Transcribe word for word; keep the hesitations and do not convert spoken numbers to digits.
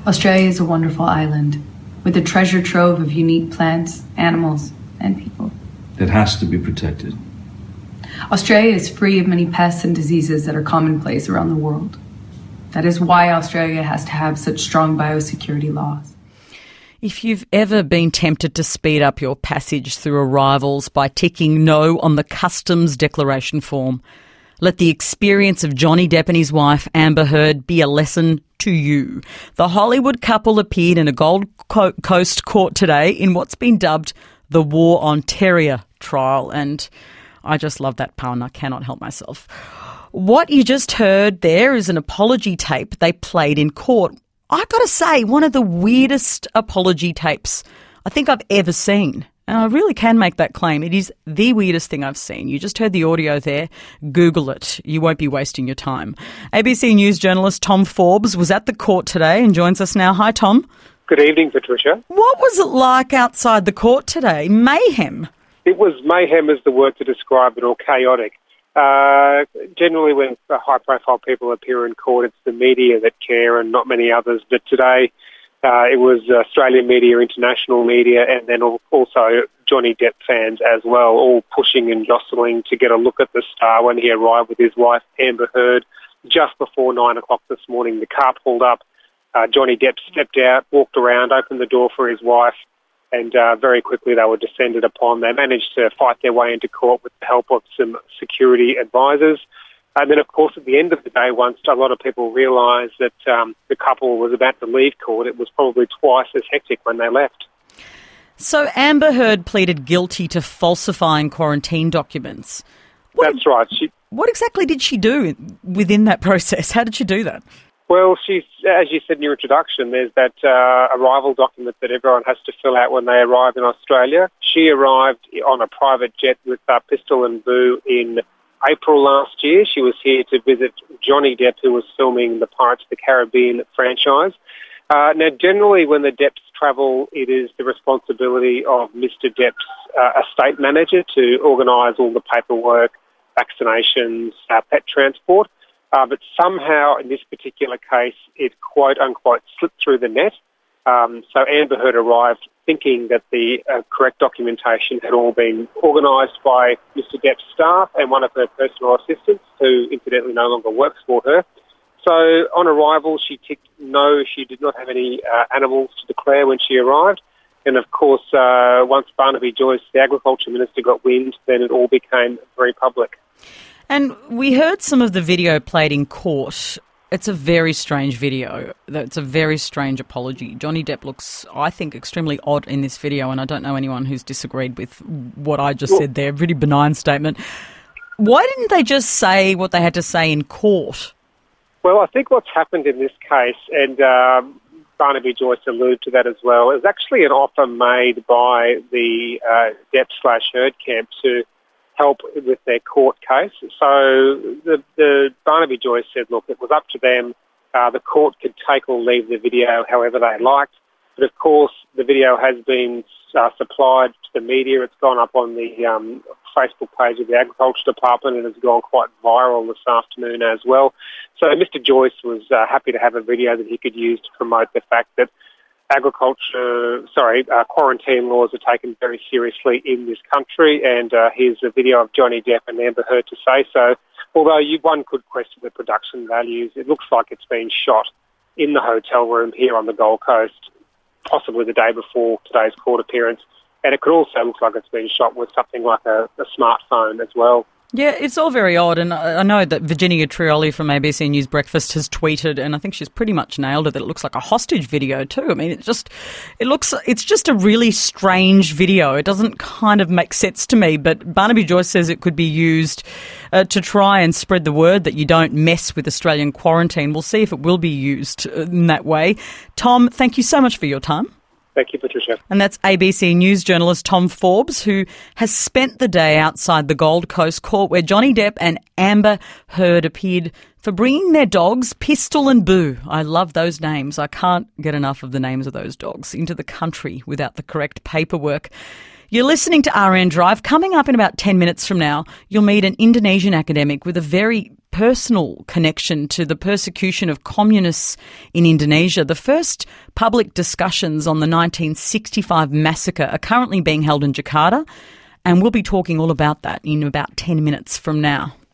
Australia is a wonderful island with a treasure trove of unique plants, animals, and people. It has to be protected. Australia is free of many pests and diseases that are commonplace around the world. That is why Australia has to have such strong biosecurity laws. If you've ever been tempted to speed up your passage through arrivals by ticking no on the customs declaration form, let the experience of Johnny Depp and his wife, Amber Heard, be a lesson to you. The Hollywood couple appeared in a Gold Coast court today in what's been dubbed the War on Terror trial, and I just love that pun. I cannot help myself. What you just heard there is an apology tape they played in court. I got to say, one of the weirdest apology tapes I think I've ever seen. And I really can make that claim. It is the weirdest thing I've seen. You just heard the audio there. Google it. You won't be wasting your time. A B C News journalist Tom Forbes was at the court today and joins us now. Hi, Tom. Good evening, Patricia. What was it like outside the court today? Mayhem. It was mayhem is the word to describe it, or chaotic. Uh, generally, when high-profile people appear in court, it's the media that care and not many others. But today, uh, it was Australian media, international media, and then also Johnny Depp fans as well, all pushing and jostling to get a look at the star when he arrived with his wife, Amber Heard, just before nine o'clock this morning. The car pulled up. Uh, Johnny Depp stepped out, walked around, opened the door for his wife, and uh, very quickly they were descended upon. They managed to fight their way into court with the help of some security advisors. And then, of course, at the end of the day, once a lot of people realised that um, the couple was about to leave court, it was probably twice as hectic when they left. So Amber Heard pleaded guilty to falsifying quarantine documents. What That's right. She, what exactly did she do within that process? How did she do that? Well, she's, as you said in your introduction, there's that uh, arrival document that everyone has to fill out when they arrive in Australia. She arrived on a private jet with uh, Pistol and Boo in April last year. She was here to visit Johnny Depp, who was filming the Pirates of the Caribbean franchise. Uh, now, generally, when the Depps travel, it is the responsibility of Mister Depp's uh, estate manager to organise all the paperwork, vaccinations, uh, pet transport. Uh, but somehow, in this particular case, it quote-unquote slipped through the net. Um, so Amber Heard arrived thinking that the uh, correct documentation had all been organised by Mister Depp's staff and one of her personal assistants, who incidentally no longer works for her. So on arrival, she ticked no, she did not have any uh, animals to declare when she arrived. And of course, uh, once Barnaby Joyce, the Agriculture Minister, got wind, then it all became very public. And we heard some of the video played in court. It's a very strange video. It's a very strange apology. Johnny Depp looks, I think, extremely odd in this video, and I don't know anyone who's disagreed with what I just well, said there. Pretty benign statement. Why didn't they just say what they had to say in court? Well, I think what's happened in this case, and um, Barnaby Joyce alluded to that as well, is actually an offer made by the uh, Depp slash Heard camp to help with their court case. So the, the Barnaby Joyce said, look, it was up to them. Uh, the court could take or leave the video however they liked. But of course, the video has been uh, supplied to the media. It's gone up on the um, Facebook page of the Agriculture Department and has gone quite viral this afternoon as well. So Mister Joyce was uh, happy to have a video that he could use to promote the fact that agriculture, sorry, uh, quarantine laws are taken very seriously in this country, and uh, here's a video of Johnny Depp and Amber Heard to say so. Although you, one could question the production values, it looks like it's been shot in the hotel room here on the Gold Coast, possibly the day before today's court appearance, and it could also look like it's been shot with something like a, a smartphone as well. Yeah, it's all very odd, and I know that Virginia Trioli from A B C News Breakfast has tweeted, and I think she's pretty much nailed it, that it looks like a hostage video too. I mean, it just, it looks, it's just a really strange video. It doesn't kind of make sense to me, but Barnaby Joyce says it could be used uh, to try and spread the word that you don't mess with Australian quarantine. We'll see if it will be used in that way. Tom, thank you so much for your time. Thank you, Patricia. And that's A B C News journalist Tom Forbes, who has spent the day outside the Gold Coast court where Johnny Depp and Amber Heard appeared for bringing their dogs, Pistol and Boo. I love those names. I can't get enough of the names of those dogs, into the country without the correct paperwork. You're listening to R N Drive. Coming up in about ten minutes from now, you'll meet an Indonesian academic with a very personal connection to the persecution of communists in Indonesia. The first public discussions on the nineteen sixty-five massacre are currently being held in Jakarta, and we'll be talking all about that in about ten minutes from now.